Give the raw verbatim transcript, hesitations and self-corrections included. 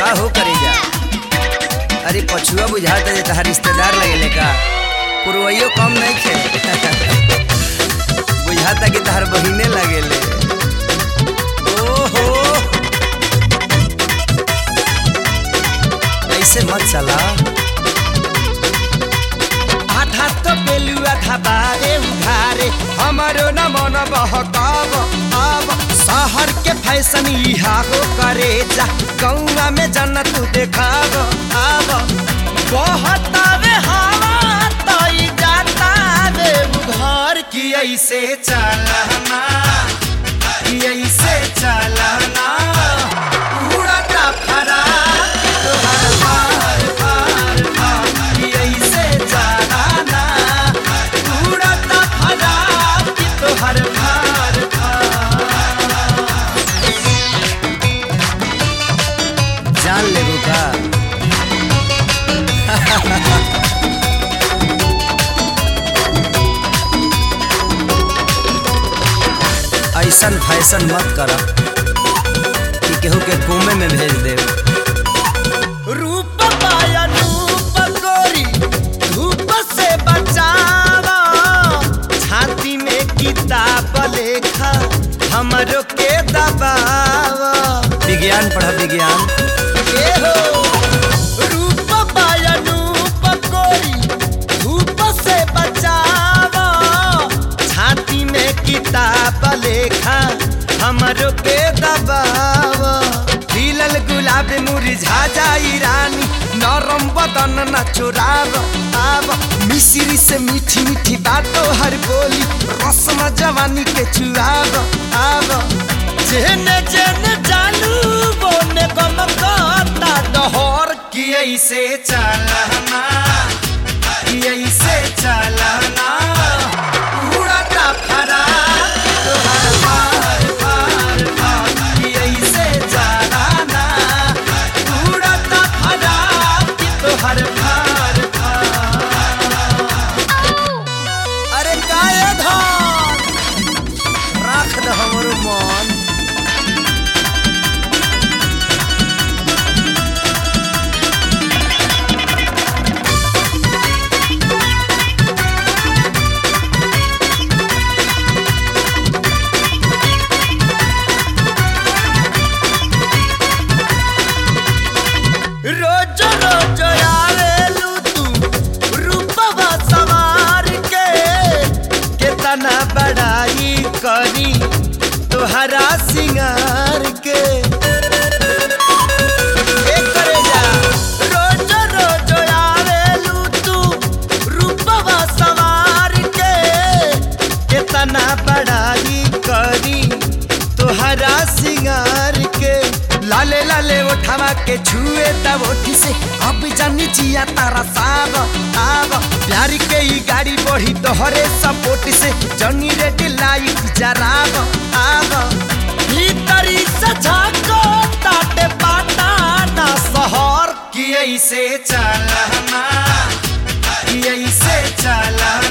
का हो करेगा। अरे पछुआ बुझाता जे तहार रिश्तेदार लगेले का पुरवैयो कम नहीं खे बुझाता कि तहार बहिने लगेले। ओहो ऐसे मत चला। आधा तो बेलुआ घबारे उघारे हमारो न मन बहकाव अब शहर के फैशन इहा हो करे जा गौवा में जन्नत देखाव अब बहतावे हवा तई जाता रे घर की ऐसे चलना की ऐसे चलना उड़ता फरा तोहर मार मार मार की ऐसे चलना उड़ता फरा तोहर मार जान लेबू का ऐसन फैशन मत करा कि केहू के कुएं में भेज दे। रूप पाया रूप गोरी धूप से बचावा छाती में किताब लेखा हमरो के दबावा। विज्ञान पढ़ा विज्ञान। ए हो रूप पाया रूप गोरी धूप से बचावा छाती में किताब लेखा हमरो के दबावा। खिलल गुलाब मुरझा जाई रानी नरम बदन न चुराव आव मिश्री से मीठी मीठी बातों हर बोली रस्म जवानी के चुराव आव जेने जेने चालू बोने गम करता डहर की ऐसे चलना की ऐसे चलना उड़ता फरा तोहर मार मार मार की ऐसे चलना उड़ता फरा तोहर मार अरे काय धन राख द हमरो मन। रोज रोज आवेलू तू रूपवा सवार के केतना बड़ाई करी तोहरा सिंगार के ए करे जा रोज रोज आवेलू तू रूपवा सवार के केतना बड़ाई करी तोहरा सिंगार के लाले लाले उठावा के छुए तब ओठी से अब जानी जिया तारा साब आब प्यारी के ई गाड़ी बढ़ी तोहरे सपोर्ट से जनी रेड लाइट जराब आब भीतरी से झाको ताटे पाटा ना शहर की ऐसे चलना की ऐसे चलना